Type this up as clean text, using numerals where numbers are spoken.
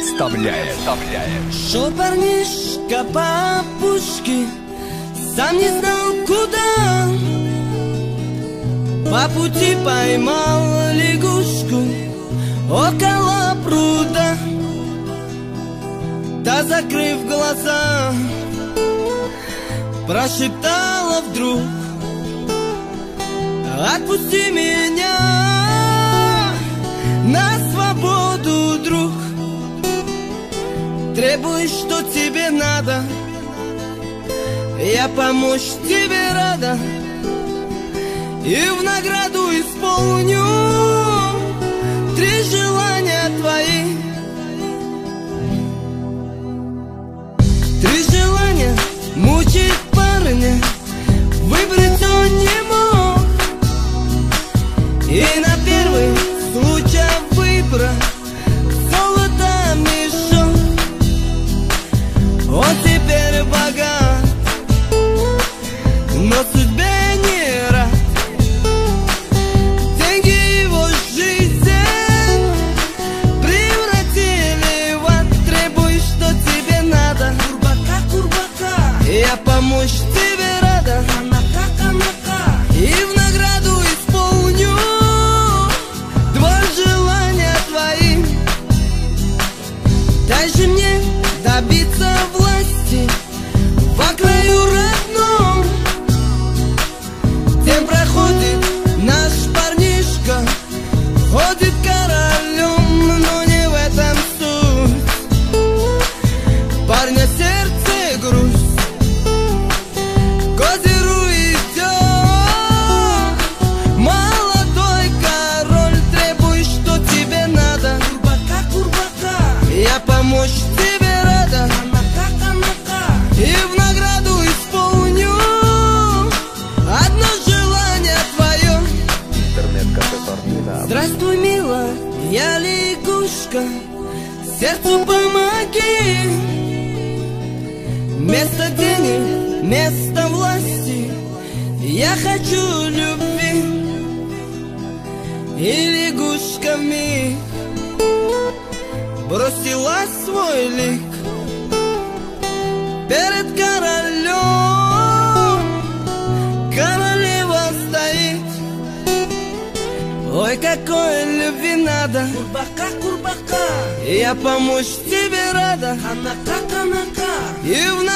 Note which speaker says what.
Speaker 1: представляет.
Speaker 2: Шел парнишка по опушке, сам не знал куда. По пути поймал лягушку около пруда. Та, закрыв глаза, прошептала вдруг: отпусти меня на свободу, друг. Требуй, что тебе надо, я помочь тебе рада, и в награду исполню 3 желания твои. 3 желания мучит парня, выбрать он не мог, и на первый случай выбора золото мешок. Он теперь богат, но судьбе не рад. Деньги его жизнь превратили в ад. Требуй, что тебе надо, я помочь тебе рада, и в награду исполню 2 желания твои. Дай же мне добиться власти во краю родном, где проходит наш парнишка, ходит королем, но не в этом суть. Парня сердце грусть, к озеру идет молодой король. Требуй, что тебе надо, я помочь тебе рада, и в награду исполню 1 желание твое.
Speaker 1: Интернет-кафе Фортуна.
Speaker 2: Здравствуй, мила, я лягушка, сердцу помоги. Вместо денег, вместо власти я хочу любви. И лягушка вмиг бросила свой лик перед королем. Королева стоит: ой, какой любви надо, я помочь тебе рада, и в